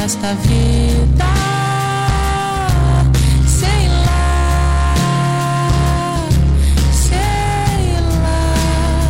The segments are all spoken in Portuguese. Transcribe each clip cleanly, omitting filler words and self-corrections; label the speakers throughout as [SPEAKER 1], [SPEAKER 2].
[SPEAKER 1] esta vida. Sei lá.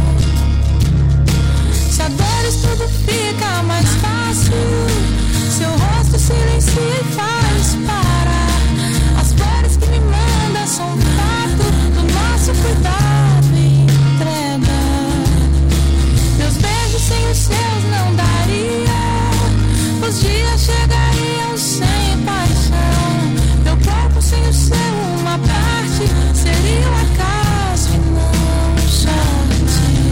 [SPEAKER 1] Se a dores tudo fica mais fácil, seu rosto silencia e faz parar. As flores que me manda são fato do nosso cuidado e entrega. Meus beijos sem os seus não daria. Os dias chegariam sem paixão. Meu corpo sem o seu, uma parte seria um acaso e não sorte.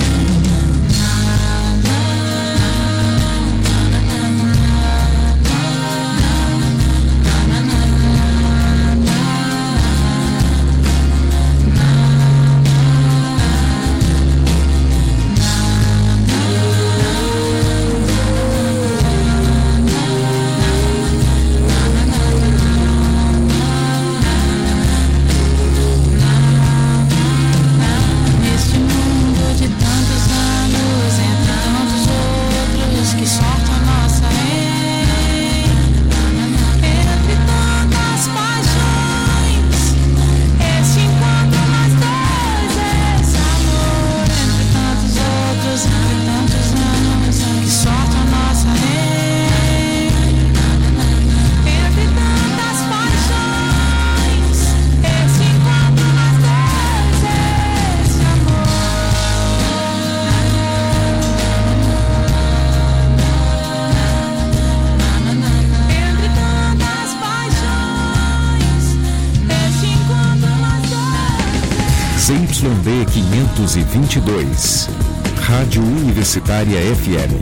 [SPEAKER 2] ZYD 522, Rádio Universitária FM,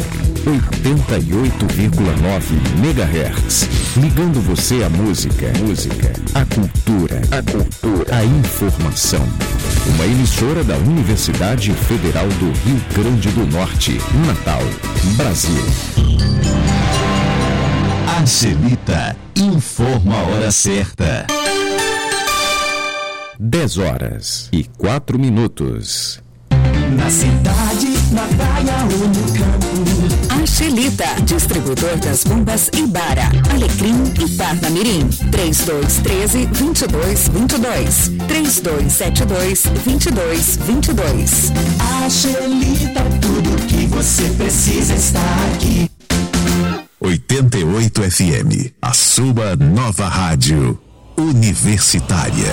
[SPEAKER 2] 88,9 MHz. Ligando você à música, à cultura, à informação. Uma emissora da Universidade Federal do Rio Grande do Norte, Natal, Brasil.
[SPEAKER 3] Angelita informa a hora certa.
[SPEAKER 2] 10h04.
[SPEAKER 4] Na cidade, na praia ou no campo.
[SPEAKER 5] Angelita, distribuidor das bombas Ibara, Alecrim e Parnamirim. 3213-2222. 3272-2222.
[SPEAKER 4] Angelita, tudo que você precisa está aqui.
[SPEAKER 3] 88 FM, a sua nova rádio universitária.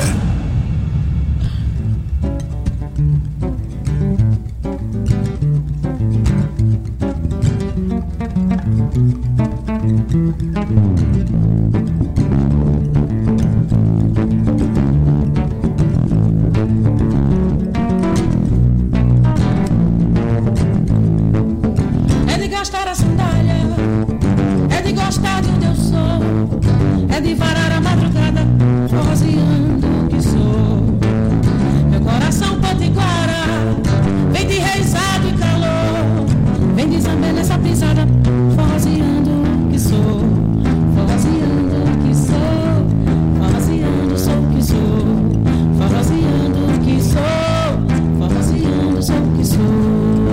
[SPEAKER 1] É de gastar a sandália, é de gostar de onde eu sou, é de varar a madrugada, forroseando que sou. Meu coração potiguara, vem de reizado e calor, vem de zambé nessa pisada, forroseando que sou, forroseando que sou, forroseando sou que sou, forroseando que sou, forroseando sou que sou.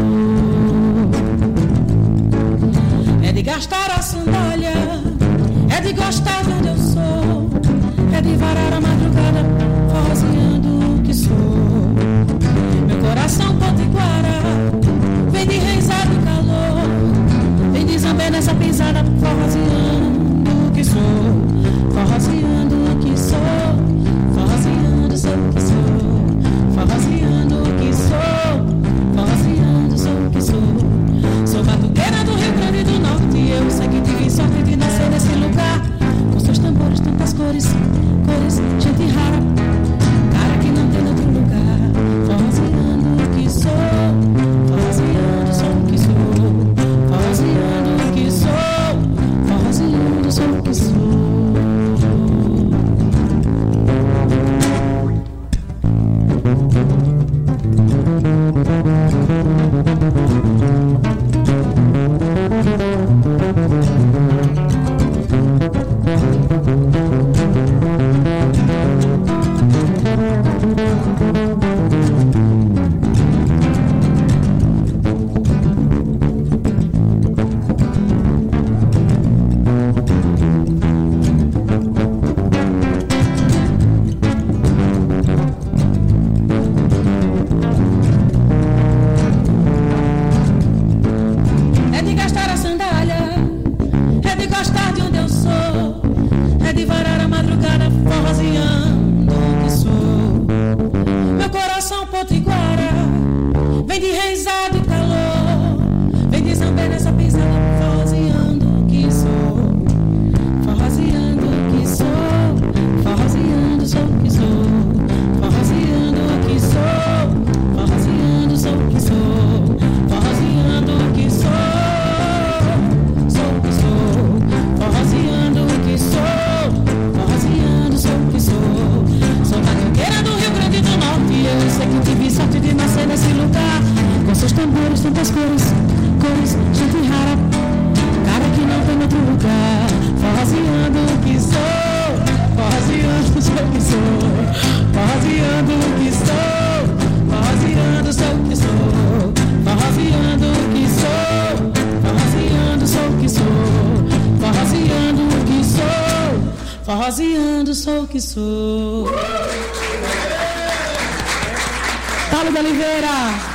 [SPEAKER 1] É de gastar a sandália, é de gostar de onde eu sou, é de varar a madrugada, forroseando que sou. Meu coração potiguara, vem de reizado e calor, vem de zambé nessa pisada, forroseando que sou, forroseando que sou, forroseando sou que sou, forroseando que sou, forroseando sou que sou. Sou batuqueira do Rio Grande do Norte e eu sei que tive sorte de nascer nesse lugar. Com seus tambores, tantas cores, gente rara, cara que não tem outro lugar. Forroseando que sou, forroseando sou que sou, forroseando que sou, forroseando sou que sou. forroseando sou o que sou. Paulo de Oliveira.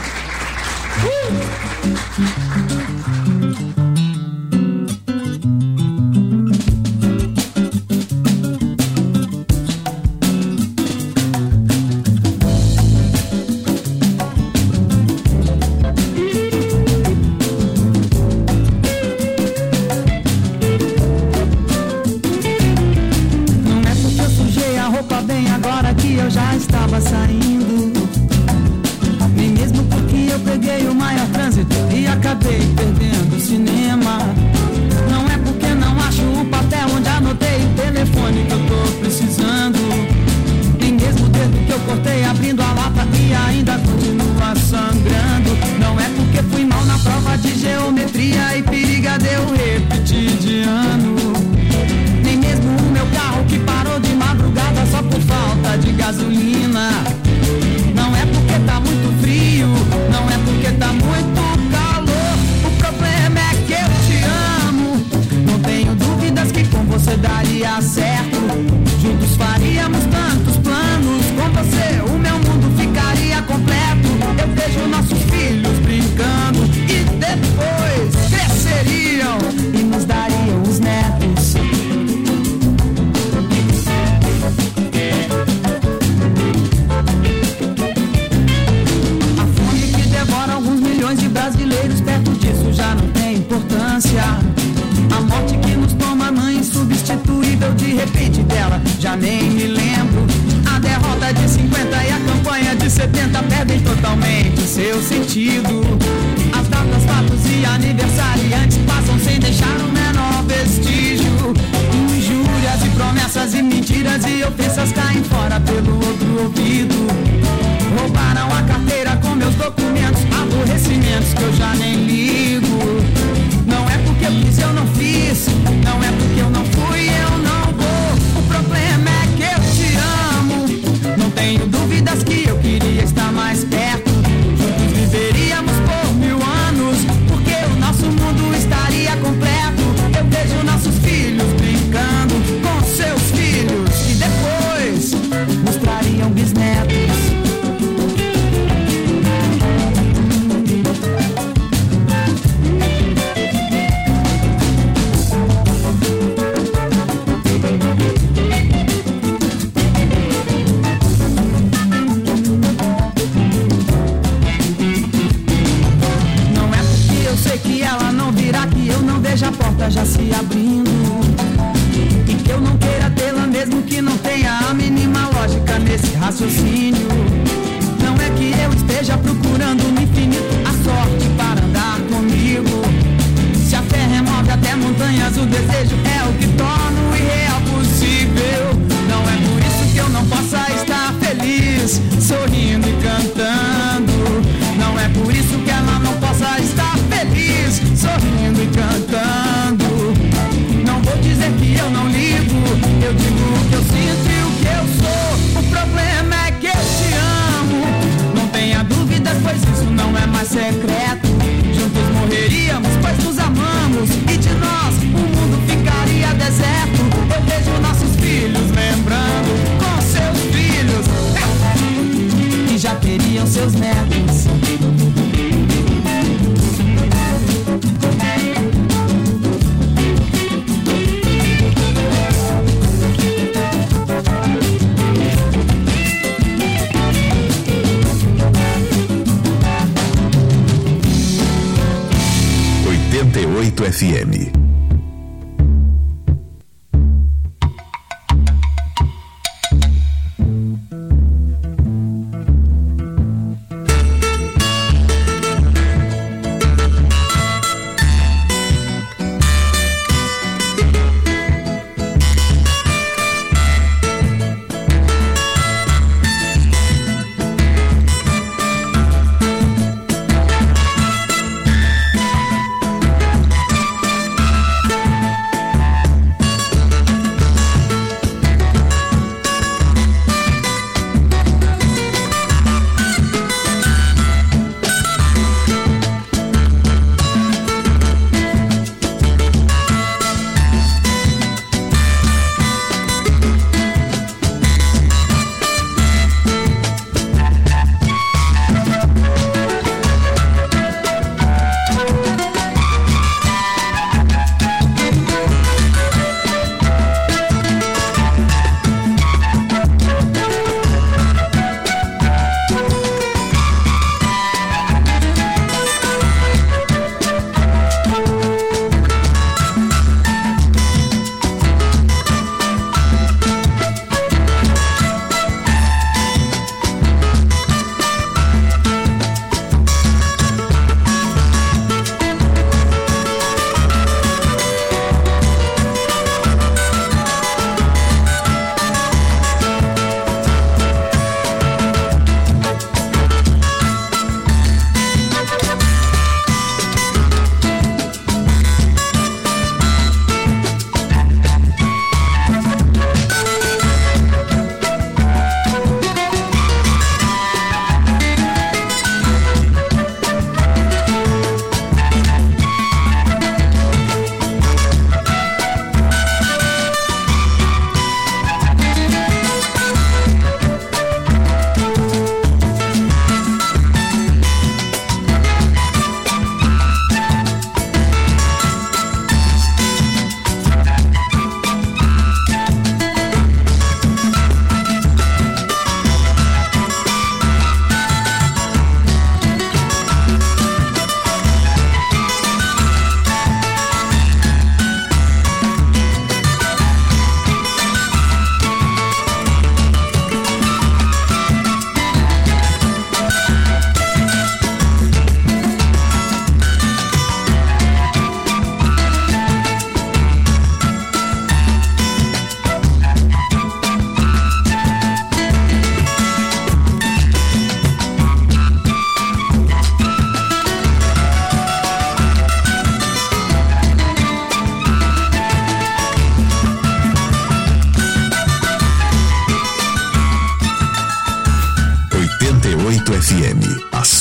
[SPEAKER 3] FM.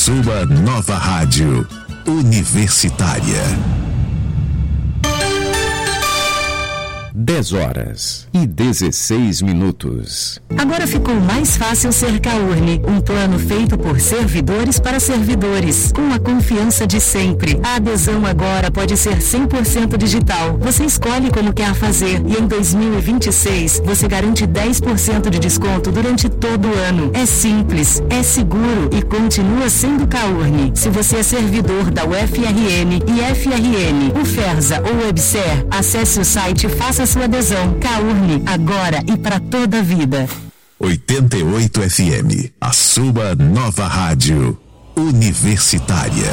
[SPEAKER 3] sua nova rádio universitária.
[SPEAKER 2] 10h16.
[SPEAKER 5] Agora ficou mais fácil ser Caurne, um plano feito por servidores para servidores, com a confiança de sempre. A adesão agora pode ser 100% digital. Você escolhe como quer fazer e em 2026 você garante 10% de desconto durante todo o ano. É simples, é seguro e continua sendo Caurne. Se você é servidor da UFRN e FRN, UFERSA ou WebSer, acesse o site e faça sua adesão. Caurne, agora e para toda a vida.
[SPEAKER 3] 88 FM, a sua nova rádio universitária.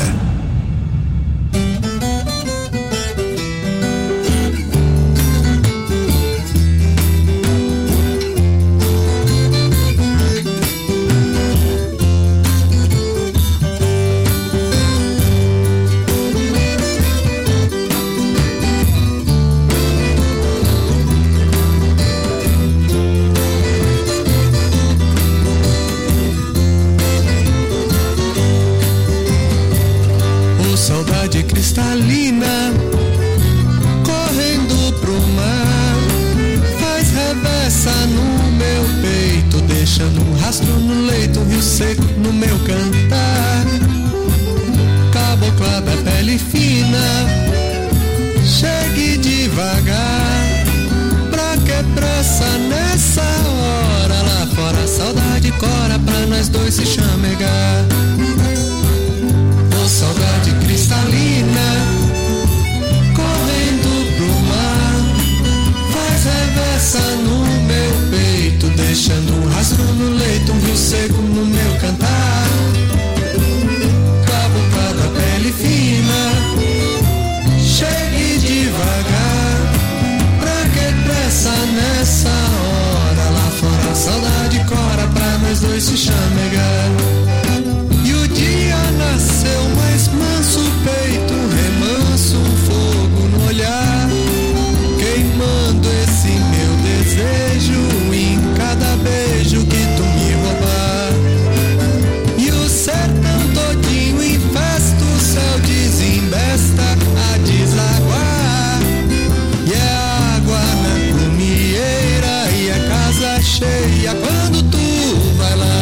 [SPEAKER 6] Saudade cristalina, correndo pro mar, faz reversa no meu peito, deixando um rastro no leito, rio seco no meu cantar. Cabocla da pele fina, chegue devagar, pra que pressa nessa hora? Lá fora a saudade cora pra nós dois se chamegar. Saudade cristalina, correndo pro mar, faz reversa no meu peito, deixando um rastro no leito, um rio seco no meu cantar. Cabocla da pele fina, chegue devagar, pra que pressa nessa hora? Lá fora a saudade cora pra nós dois se chamegar. E o dia nasceu mais manso, peito remanso, um fogo no olhar, queimando esse meu desejo em cada beijo que tu me roubar. E o sertão todinho em festa, o céu desembesta a desaguar. E é água na comieira e a casa cheia quando tu vai lá.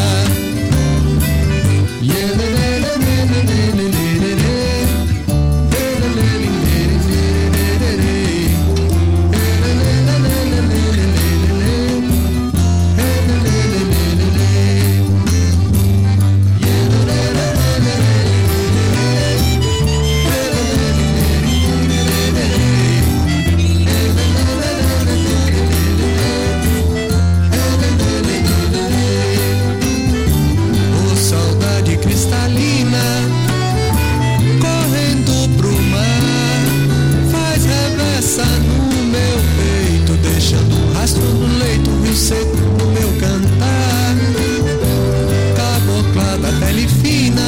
[SPEAKER 6] Seco no meu cantar, cabocla da pele fina,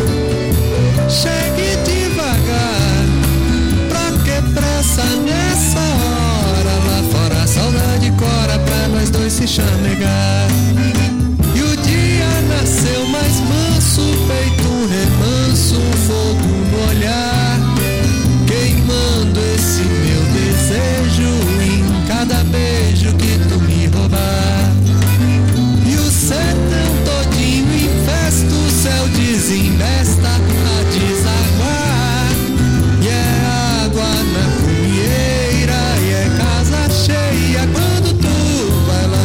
[SPEAKER 6] chegue devagar, pra que pressa nessa hora? Lá fora a saudade cora pra nós dois se chamegar. E o dia nasceu mais manso, peito um remanso, um fogo no olhar, queimando esse meu desejo em cada beijo que tu me roubar. E o sertão todinho em festa, o céu desembesta a desaguar. E é água na comieira e é casa cheia quando tu vai lá.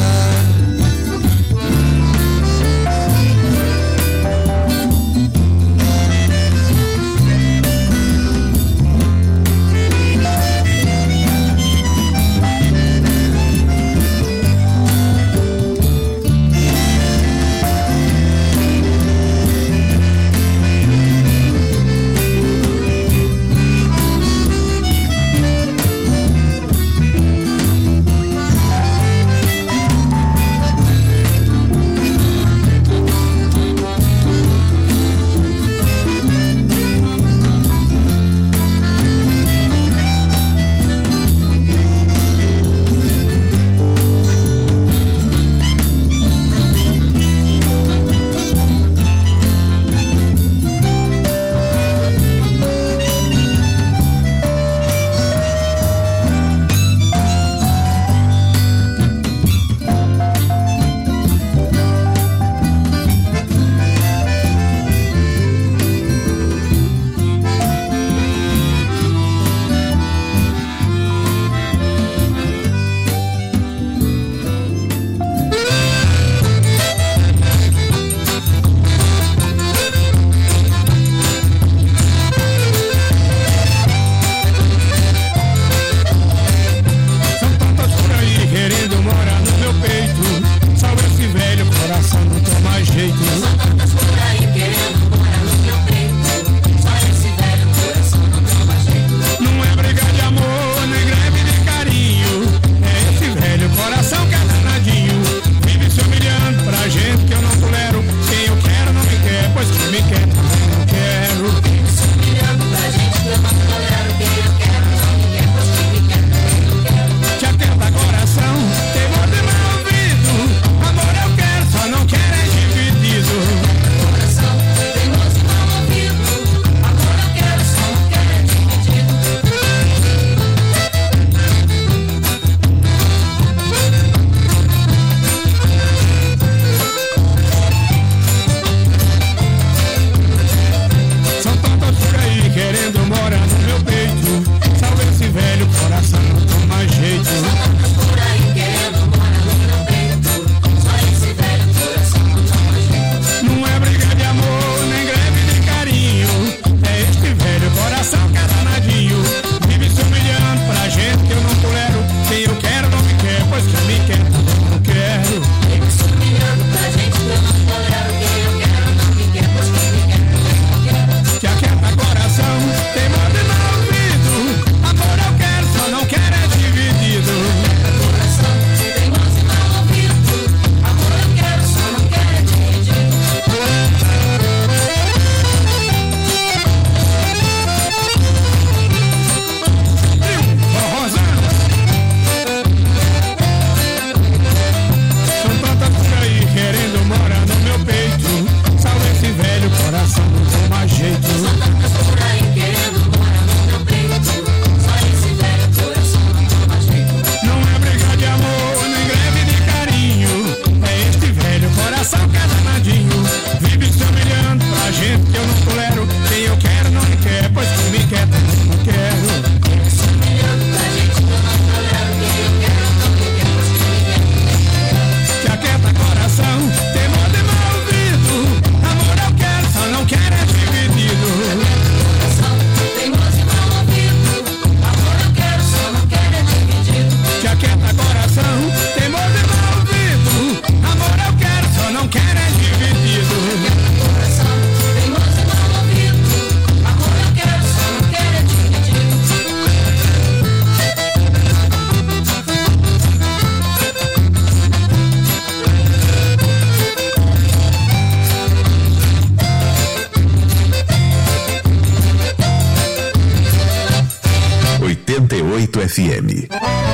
[SPEAKER 3] FM.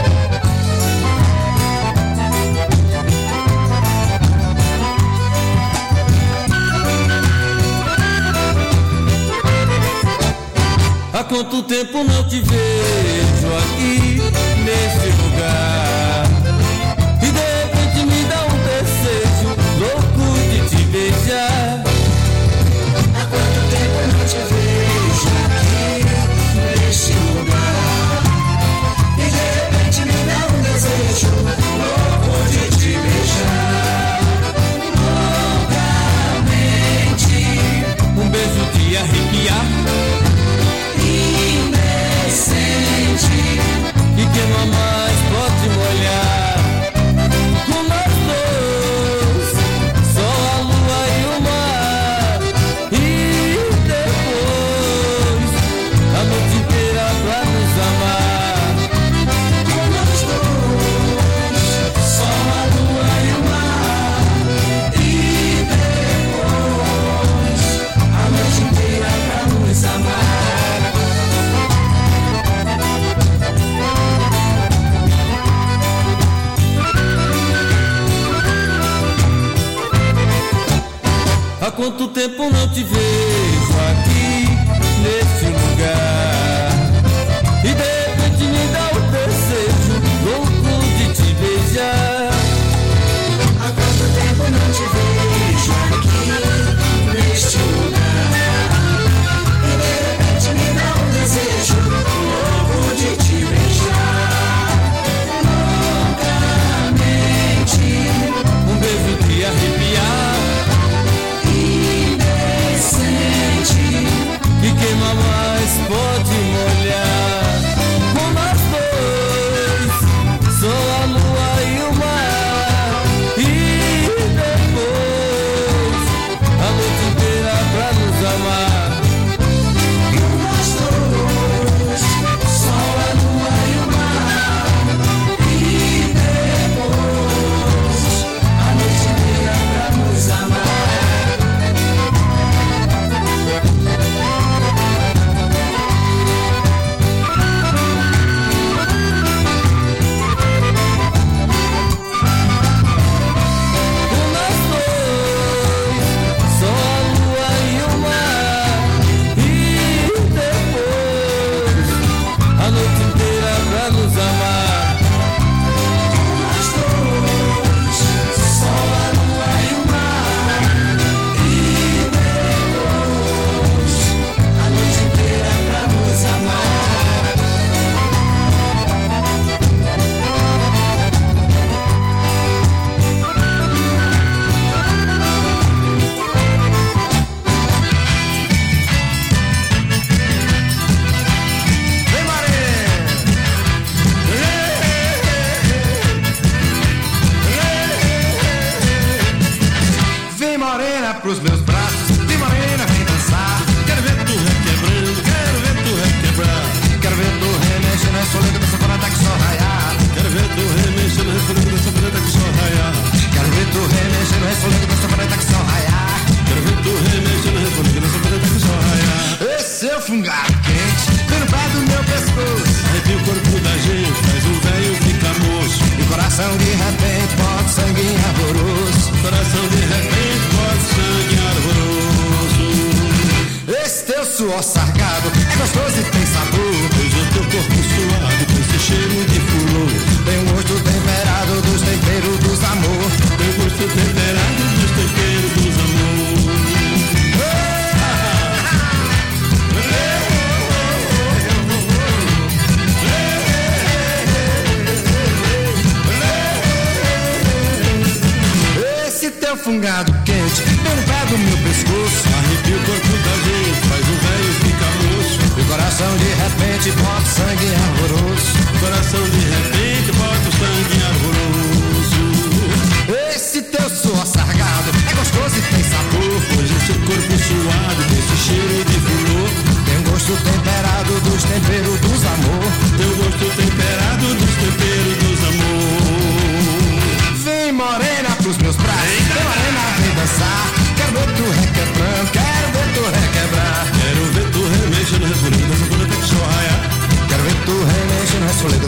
[SPEAKER 7] Há quanto tempo não te vejo aqui nesse lugar, e de repente me dá um desejo louco de te beijar.
[SPEAKER 4] Há quanto tempo não te vejo aqui nesse lugar, e de repente me dá um desejo louco de te beijar. Loucamente,
[SPEAKER 7] Um beijo de arrepiar e quem mais pode molhar com nós dois, só a lua e o mar, e depois a noite inteira pra nos amar.
[SPEAKER 4] com nós dois, só a lua e o mar, e depois a noite inteira pra nos amar.
[SPEAKER 7] Há quanto tempo não te vejo aqui nesse lugar, e de repente me dá o desejo louco de te beijar.
[SPEAKER 4] Há quanto tempo não te vejo aqui neste lugar, e de repente me dá um desejo louco de te beijar. Loucamente,
[SPEAKER 7] Um beijo de arrepiar que queima mais pode molhar com nós dois, só a lua e o mar, e depois a noite inteira pra nos amar.
[SPEAKER 4] com nós dois, só a lua e o mar, e depois a noite inteira pra nos amar.
[SPEAKER 8] Pros meus braços, vem morena, vem dançar. Quero ver tu requebrando, quero ver tu requebrar. Quero ver tu remexendo, é solendo dessa panada que só raiar. Quero ver tu remexendo, é solendo dessa panada que só raiar. Quero ver tu remexendo, é solendo dessa panada que só raiar. Quero ver tu remexendo, é solendo dessa panada que só raiar. Esse é o fungado quente, vem no pé do meu pescoço. Arrepia o corpo da gente, faz um velho ficar moço. E o coração de repente bota sangue em arvoroso. Coração de repente bota sangue ardoroso. Esse teu suor sargado é gostoso e tem sabor. Pois o teu corpo suado com esse cheiro de flor. Tem um gosto temperado dos temperos dos amor. Tem um gosto temperado dos temperos dos amor. Esse teu fungado quente vem no pé do meu pescoço. Arrepia o corpo da gente, faz o velho ficar moço. E o coração de repente bota sangue arvoroso. Coração de repente bota sangue arvoroso. Esse teu suor sargado é gostoso e tem sabor. Pois esse corpo suado tem esse cheiro de flor. Tem um gosto temperado dos temperos dos amor. Tem um gosto temperado dos temperos dos amor. Vem morena pros meus braços, vem morena, vem dançar. Quero ver tu requebrando, quero ver tu requebrar. Quero ver tu remexendo, respondendo dessa panada que só raiar. Quero ver tu remexendo, respondendo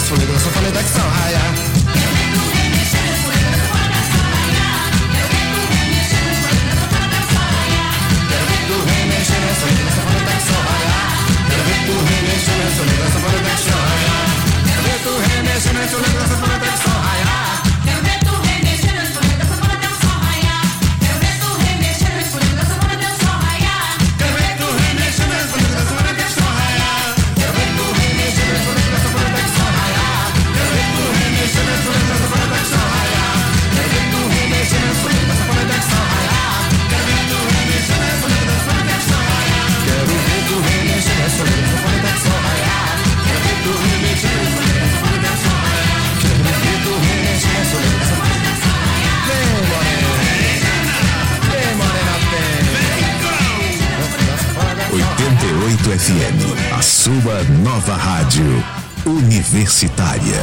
[SPEAKER 8] folhas da sanfoneta que são raiar.
[SPEAKER 4] Quero ver tu remexer nas folhas da sanfona até o sol raiar. Quero ver tu remexer nas folhas da sanfona até o sol raiar.
[SPEAKER 8] Quero ver tu remexer nas folhas da sanfona até que são raiar. Quero ver tu remexer nas folhas da sanfona até que são raiar. Quero ver tu remexer nas folhas da sanfona até que são raiar.
[SPEAKER 4] Quero ver tu remexer nas folhas da sanfona até o sol raiar. Quero ver tu remexer nas folhas da sanfona até o sol raiar.
[SPEAKER 8] Quero ver tu remexer nas folhas da sanfona até que são raiar. Quero ver tu remexer nas folhas da sanfona até que são raiar. Quero ver tu remexer nas folhas da sanfona até que são raiar. Quero ver tu remexer nas folhas da sanfona até que são raiar. Quero ver tu remexer nas folhas da sanfona até que são raiar. Quero ver tu remexer nas folhas da sanfona até que são raiar. Quero ver tu remexer nas folhas da sanfona até que são raiar. Quero ver tu remexer nas folhas da sanfona até que são raiar. Vem, morena, vem, morena, vem.
[SPEAKER 3] 88 FM, a sua nova rádio universitária.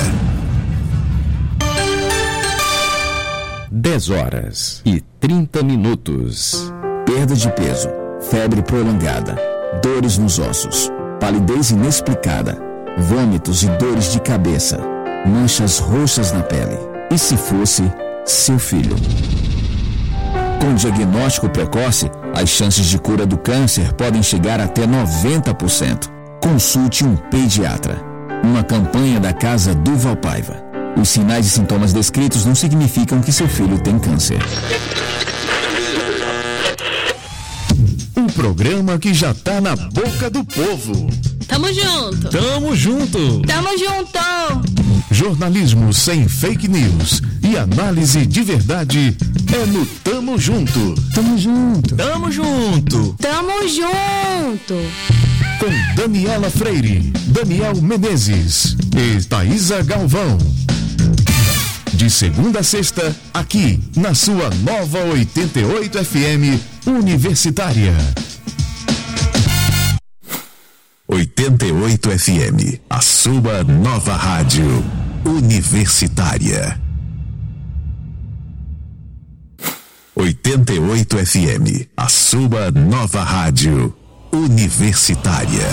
[SPEAKER 2] 10h30.
[SPEAKER 9] Perda de peso, febre prolongada, dores nos ossos, palidez inexplicada, vômitos e dores de cabeça, manchas roxas na pele. E se fosse seu filho? Com diagnóstico precoce, as chances de cura do câncer podem chegar até 90%. Consulte um pediatra. Uma campanha da Casa Duval Paiva. Os sinais e sintomas descritos não significam que seu filho tem câncer.
[SPEAKER 3] Um programa que já tá na boca do povo.
[SPEAKER 1] Tamo junto.
[SPEAKER 3] Tamo junto.
[SPEAKER 1] Tamo junto.
[SPEAKER 3] Jornalismo sem fake news e análise de verdade é no Tamo Junto.
[SPEAKER 9] Tamo junto.
[SPEAKER 3] Tamo junto.
[SPEAKER 1] Tamo junto.
[SPEAKER 3] Com Daniela Freire, Daniel Menezes e Thaísa Galvão. De segunda a sexta, aqui na sua nova 88 FM Universitária. 88 FM, a sua nova rádio universitária. 88 FM, a sua nova rádio universitária.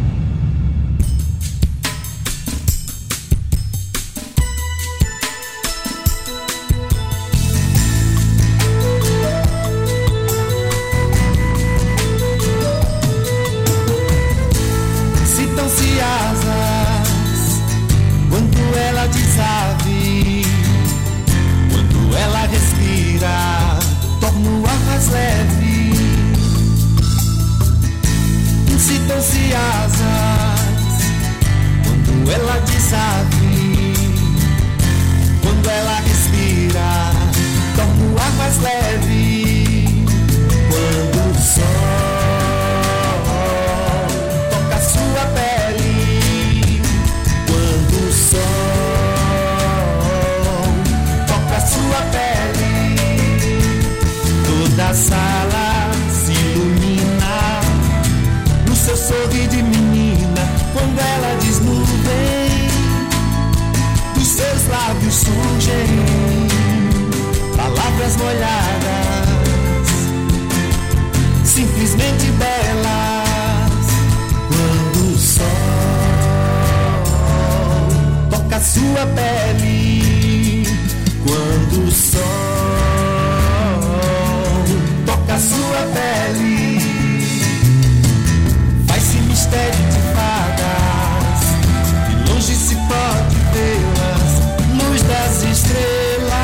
[SPEAKER 6] Citam-se asas quando ela desave, quando ela respira, torna o ar mais leve. Citam-se asas quando ela desave, quando ela respira, torna o ar mais leve. Quando o sol toca sua pele, quando o sol toca sua pele, toda a sala se ilumina no seu sorriso de menina. Quando ela diz nuvem, dos seus lábios surgem palavras molhadas, simplesmente belas. Quando o sol toca sua pele, quando o sol toca sua pele, faz-se mistério de fadas, de longe se pode vê-las, luz das estrelas.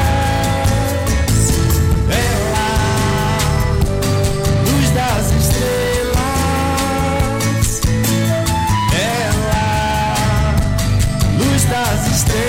[SPEAKER 6] Ela, luz das estrelas. Ela, luz das estrelas.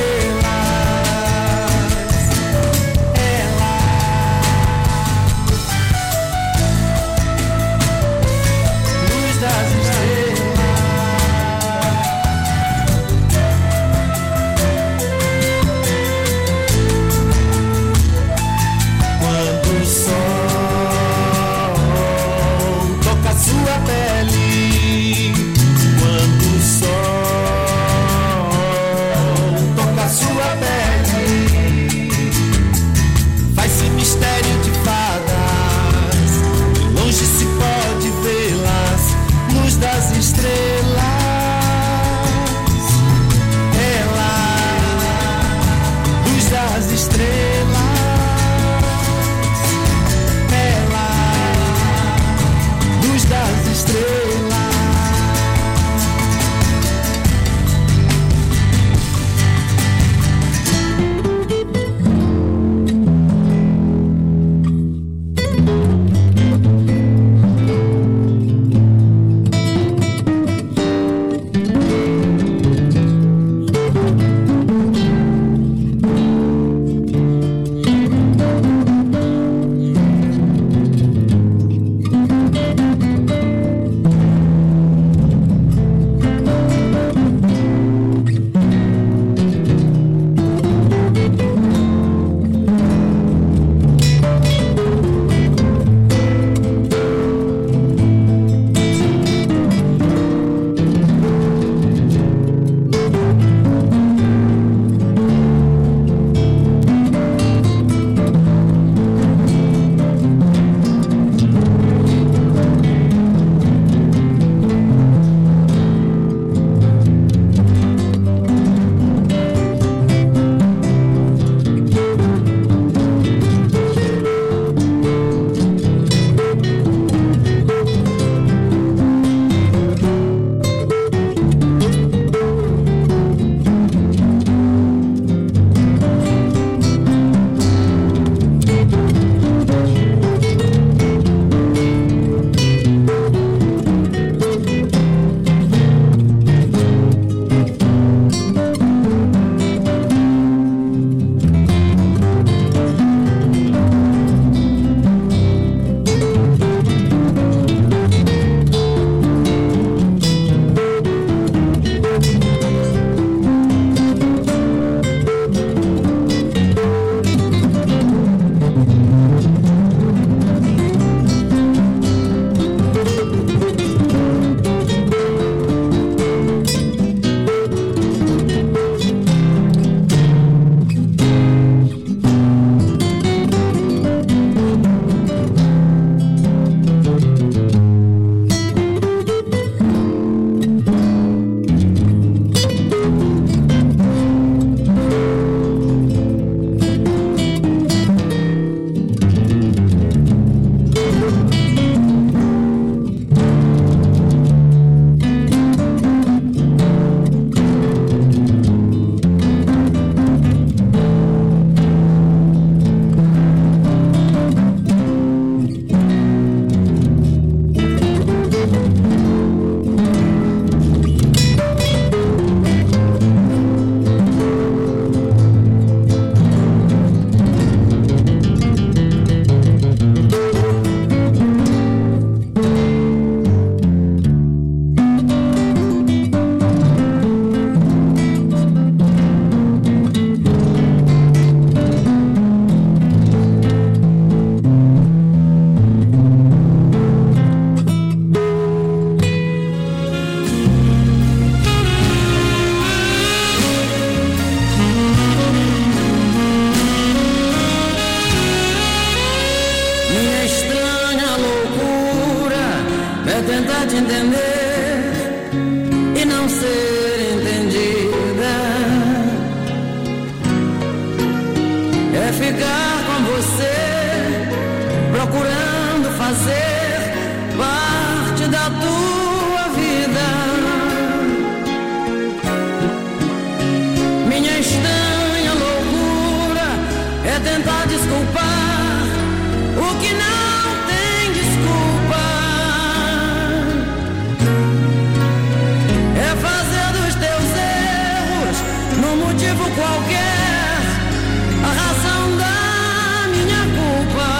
[SPEAKER 1] qualquer a razão da minha culpa.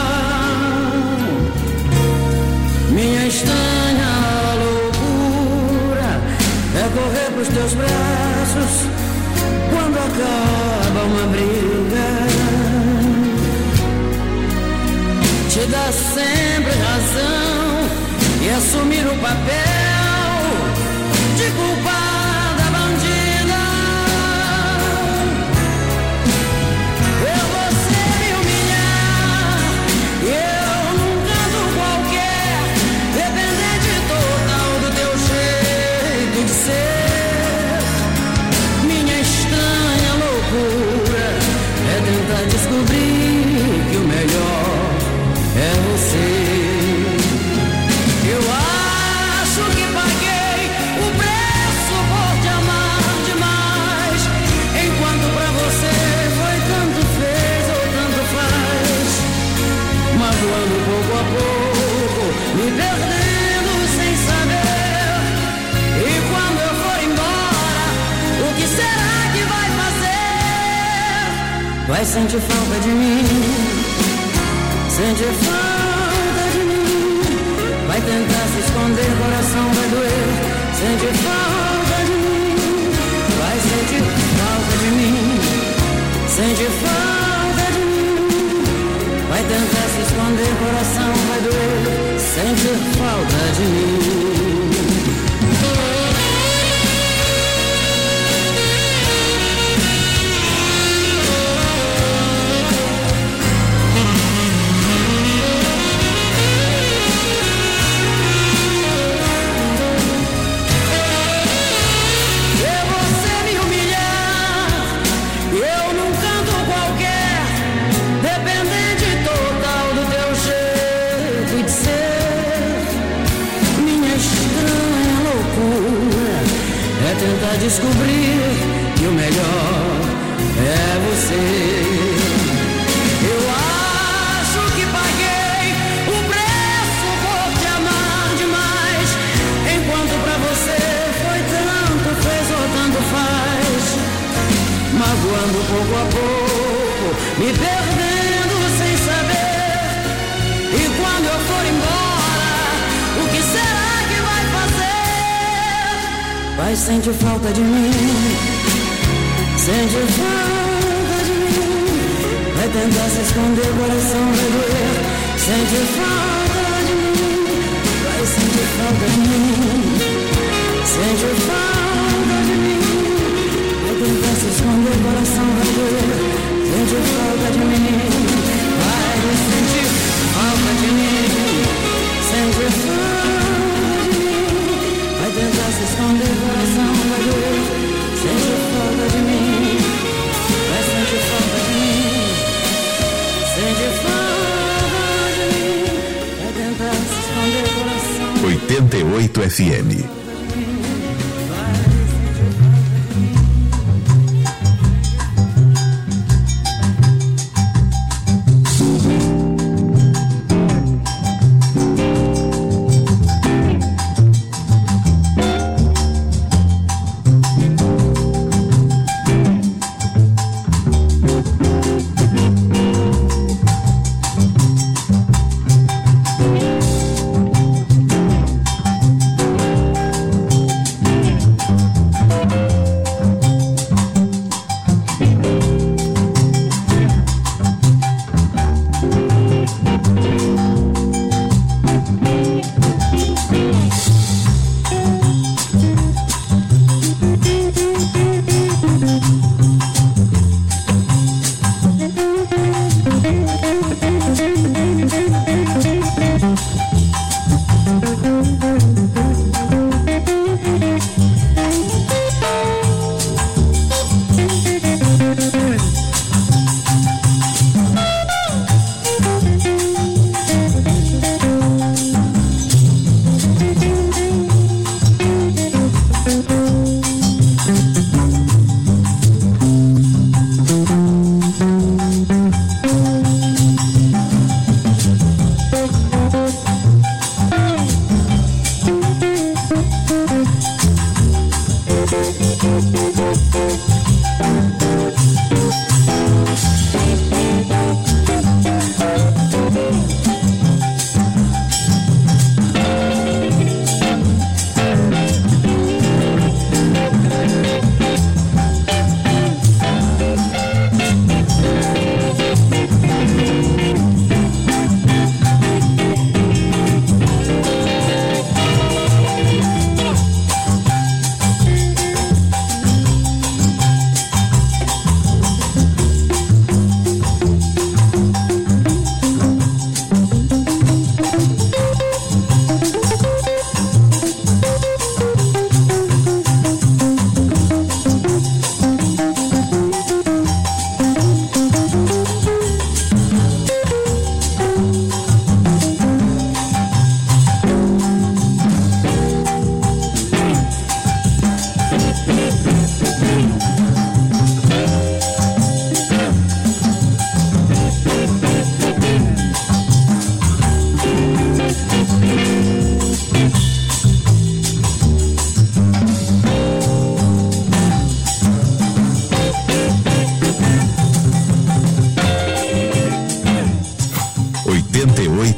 [SPEAKER 1] Minha estranha loucura é correr pros teus braços quando acaba uma briga. Te dar sempre razão e assumir o papel de culpada bandida. Eu vou me humilhar e eu num canto qualquer, dependente total do teu jeito de ser. Minha estranha loucura é tentar descobrir que o melhor é você. Eu acho que paguei o preço por te amar demais, enquanto pra você foi tanto fez ou tanto faz, magoando pouco a pouco, me perdendo sem saber. E quando eu for embora, o que será que vai fazer? Vai sentir falta de mim, sentir falta de mim. Vai tentar se esconder, coração vai doer. Sentir falta de mim. Vai sentir falta de mim. Sentir falta de mim. Vai tentar se esconder, coração vai doer. Sentir falta de mim. Tentar descobrir que o melhor é você. Eu acho que paguei o preço por te amar demais, enquanto pra você foi tanto fez ou tanto faz, magoando pouco a pouco, me perdendo sem saber. E quando eu for embora, o que será que vai fazer? Vai sentir falta de mim, sentir falta de mim. Vai tentar se esconder, coração vai doer. Sentir falta de mim, vai sentir falta de mim. Sentir falta de mim. Vai tentar se esconder, coração vai doer. Sentir falta de mim, vai sentir falta de mim. Sentir falta. Vai tentar se esconder, coração vai doer. Sente falta de mim. Vai sentir falta de mim. Sente falta de mim. Vai tentar se esconder, coração.
[SPEAKER 3] 88 FM.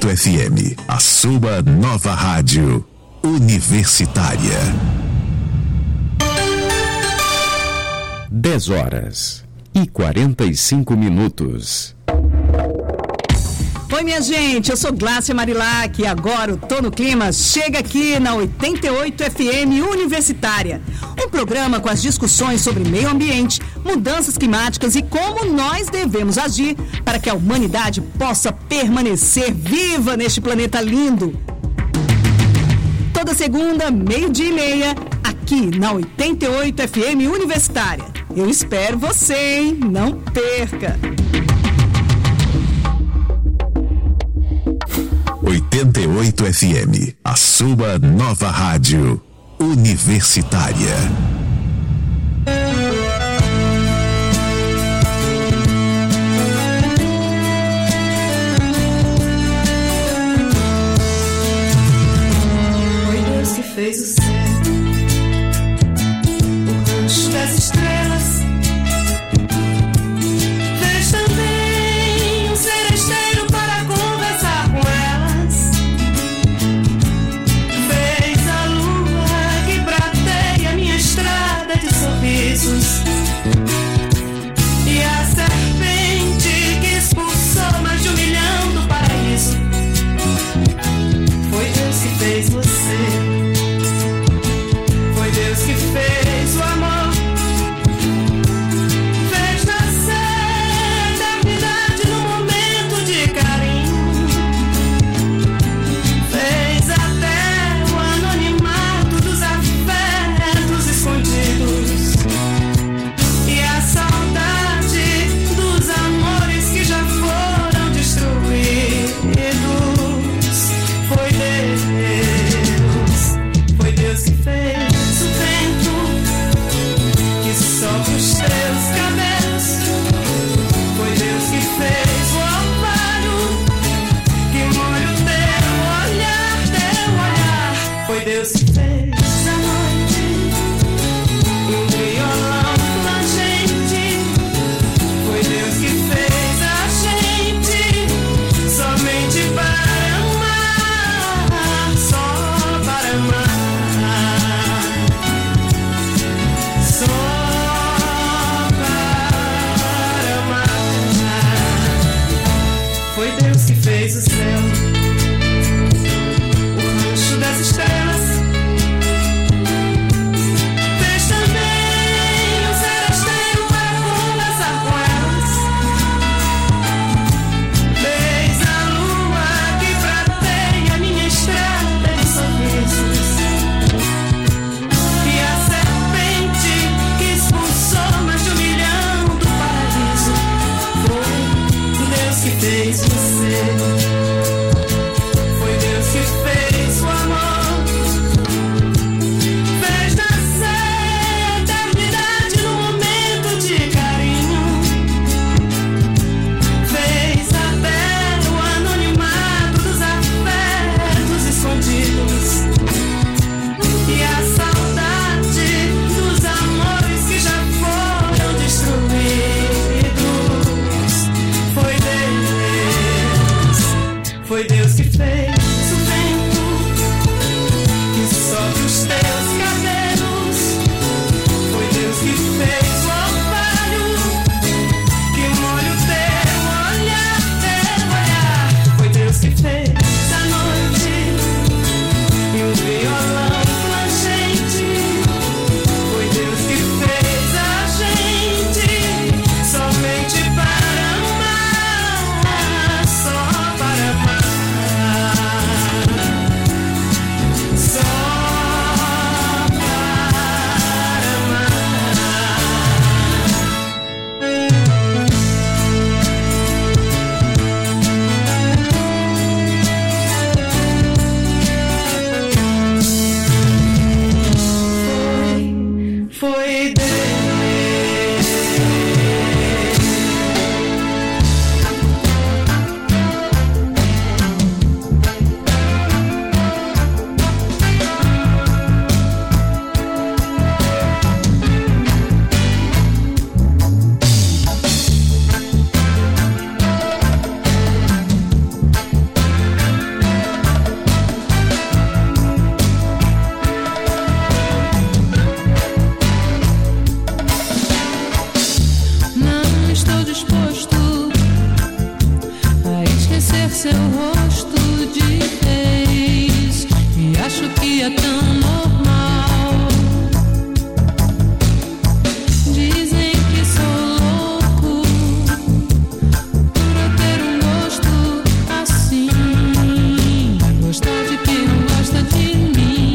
[SPEAKER 3] FM, a sua nova rádio universitária.
[SPEAKER 2] 10h45.
[SPEAKER 10] Oi, minha gente, eu sou Glácia Marilac e agora o Tô no Clima chega aqui na 88 FM Universitária. Um programa com as discussões sobre meio ambiente, mudanças climáticas e como nós devemos agir para que a humanidade possa permanecer viva neste planeta lindo. Toda segunda, 12:30, aqui na 88 FM Universitária. Eu espero você, hein? Não perca!
[SPEAKER 3] 88 FM, a sua nova rádio universitária.
[SPEAKER 4] Foi Deus que fez o céu, o rancho das estrelas. Fez também um seresteiro para conversar com elas. Fez a lua que prateia minha estrada de sorrisos. E a serpente que expulsou mais de 1 milhão do paraíso. Foi Deus que fez você. Foi Deus que fez o amor. Fez nascer a eternidade no momento de carinho. Fez até o anonimato dos afetos escondidos. E a saudade dos amores que já foram destruídos. Foi Deus que fez o vento que sopra os teus cabelos. Foi Deus que fez o orvalho que molha o teu olhar. Foi Deus que fez a noite e um violão plangente. Foi Deus que fez a gente somente para amar, só para amar, só para amar. Foi Deus que fez o céu, o rancho das estrelas. Fez também um seresteiro para conversar com elas. Fez a lua que prateia minha estrada de sorrisos. E a serpente que expulsou mais de 1 milhão do paraíso. Foi Deus que fez você.
[SPEAKER 1] seu rosto de vez e acho que é tão normal. Dizem que sou louco por eu ter um gosto assim, gostar de quem não gosta de mim.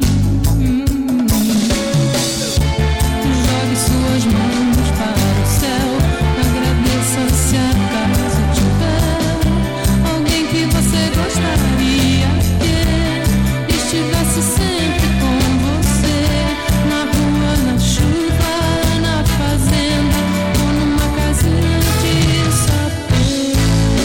[SPEAKER 1] Jogue suas mãos para o céu, agradeça se acaso tiver alguém que você gostaria que estivesse sempre com você, na rua, na chuva, na fazenda ou numa casinha de sapê.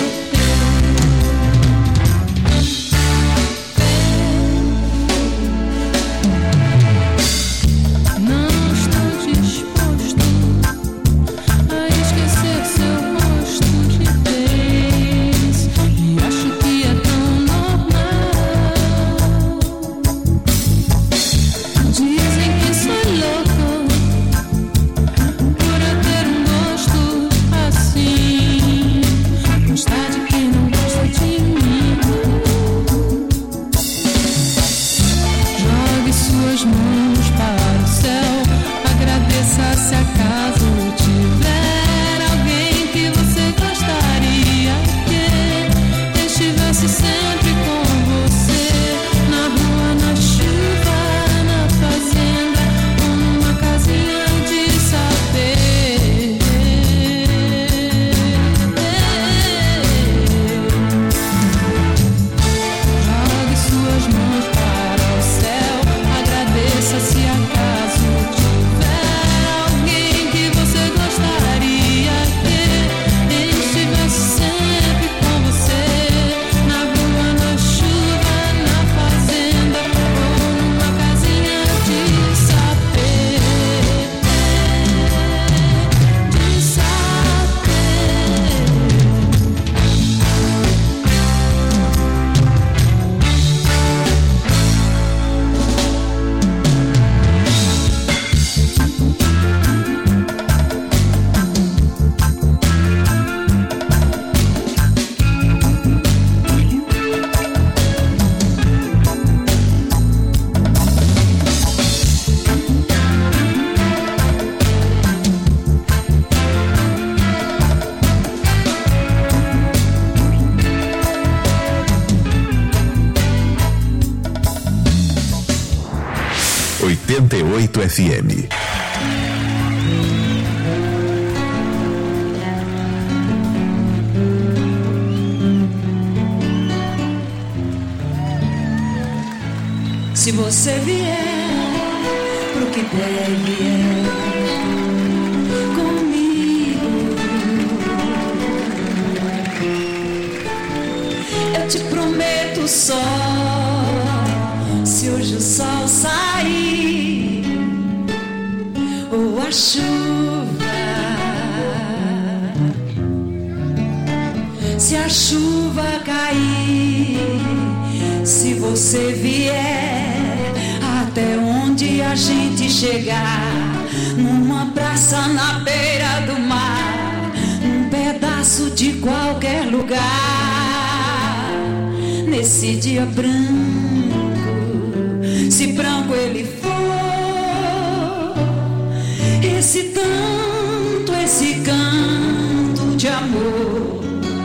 [SPEAKER 1] Não estou disposto a esquecer seu rosto de vez e acho que é tão normal. Dizem que sou louco por eu ter um gosto assim, gostar de quem não gosta de mim. Jogue suas mãos para o céu, agradeça se acaso tiver alguém que você gostaria que estivesse sempre com você, na rua, na chuva, na fazenda ou numa casinha de sapê. Jogue suas mãos para o céu, agradeça se acaso tiver alguém que você gostaria que estivesse sempre com você, na rua, na chuva, na fazenda ou numa casinha de sapê. De sapê.
[SPEAKER 3] 88 FM.
[SPEAKER 1] Se você vier pro que deve comigo, eu te prometo só, se hoje o sol sair ou a chuva, se a chuva cair, se você vier até onde a gente chegar, numa praça na beira do mar, num pedaço de qualquer lugar, nesse dia branco, se branco ele for, esse canto de amor,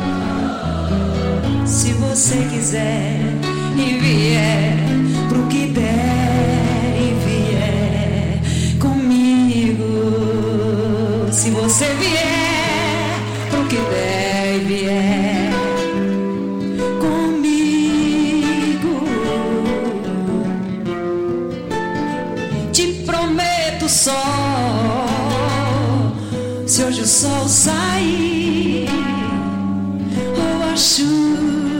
[SPEAKER 1] se você quiser e vier pro que der e vier comigo, se você vier pro que der e vier comigo, te prometo só, se hoje o sol sair ou a chuva,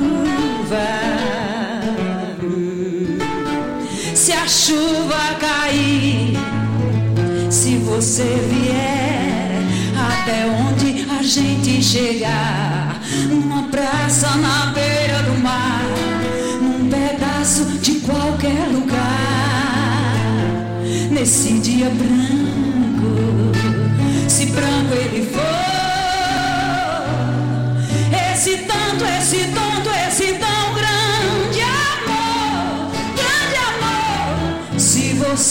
[SPEAKER 1] se a chuva cair, se você vier até onde a gente chegar, numa praça na beira do mar, num pedaço de qualquer lugar, nesse dia branco, se branco ele for, esse tanto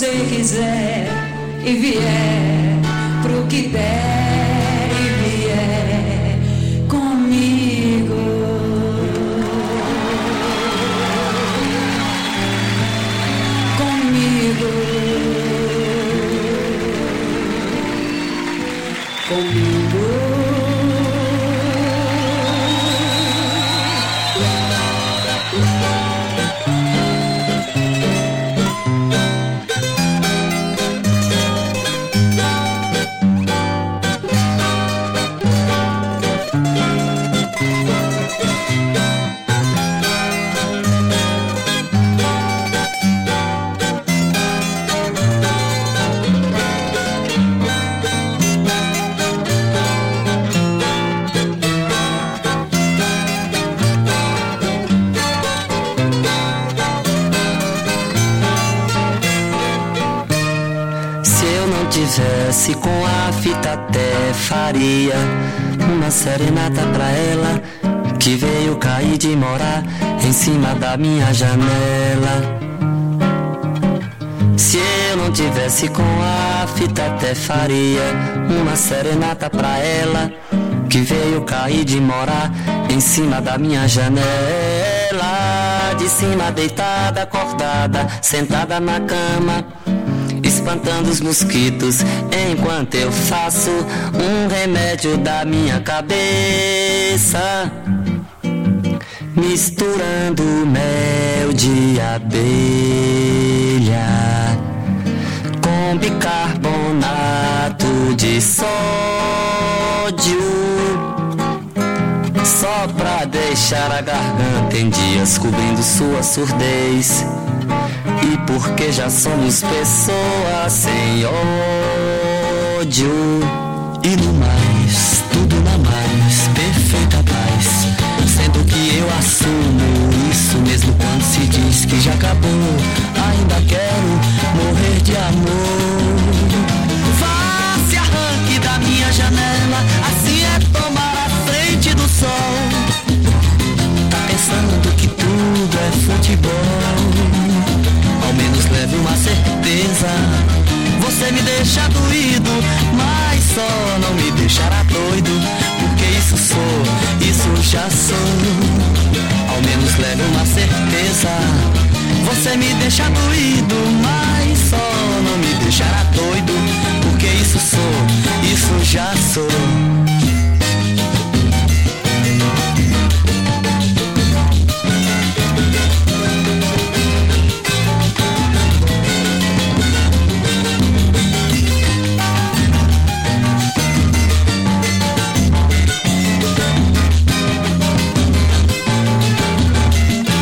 [SPEAKER 1] você quiser e vier pro que der e vier comigo. Comigo.
[SPEAKER 11] Tivesse com a fita até faria uma serenata pra ela que veio cair de morar em cima da minha janela. Se eu não tivesse com a fita até faria uma serenata pra ela que veio cair de morar em cima da minha janela. De cima deitada, acordada, sentada na cama, espantando os mosquitos, enquanto eu faço um remédio da minha cabeça, misturando mel de abelha com bicarbonato de sódio, só pra deixar a garganta em dias cobrindo sua surdez. E porque já somos pessoas sem ódio. E no mais, tudo na mais, perfeita paz. Sendo que eu assumo isso mesmo quando se diz que já acabou. Ainda quero morrer de amor. Vá, se arranque da minha janela, assim é tomar a frente do sol. Tá pensando que tudo é futebol? Ao menos leve uma certeza. Você me deixa doído, mas só não me deixará doido. Porque isso sou, isso já sou. Ao menos leve uma certeza. Você me deixa doído, mas só não me deixará doido. Porque isso sou, isso já sou.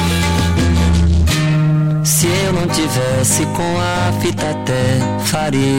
[SPEAKER 11] Se eu não tivesse com a fita até faria